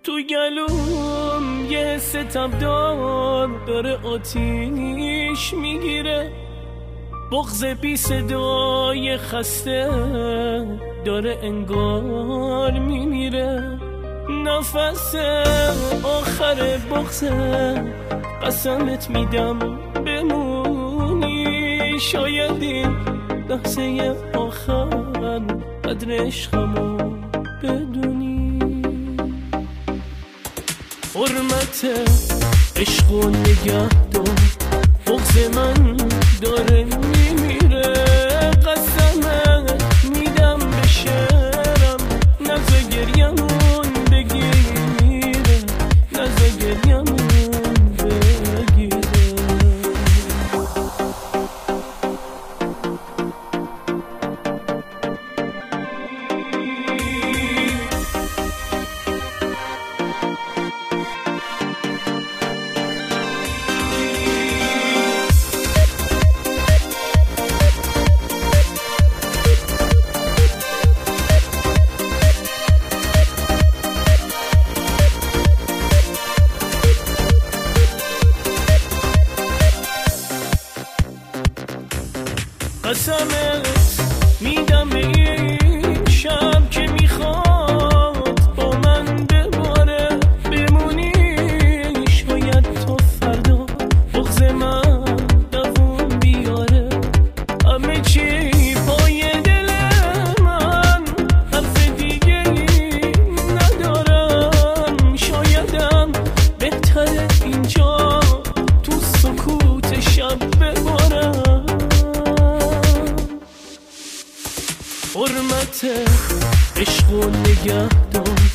تو گلوم یه ستمدار داره آتیش میگیره، بغض بی صدای خسته داره انگار میمیره. نفس آخر بغضه، قسمت میدم بمونی، شاید این لحظه آخر قدر عشقمو بدونی. حرمت عشق و نگه دار، بغض من داره میمیره، قسمت میدم به شعرم نزا گریمون بگیره، نزا گریمون بگیره. قسمت میدم به این شب که میخواد با من بباره بمونی، شاید تا فردا بغض من دووم بیاره. همه چی پای دل من، حرف دیگه ای ندارم، شایدم بهتره اینجا تو سکوت شب ببارم. حرمت عشق و نگه دار،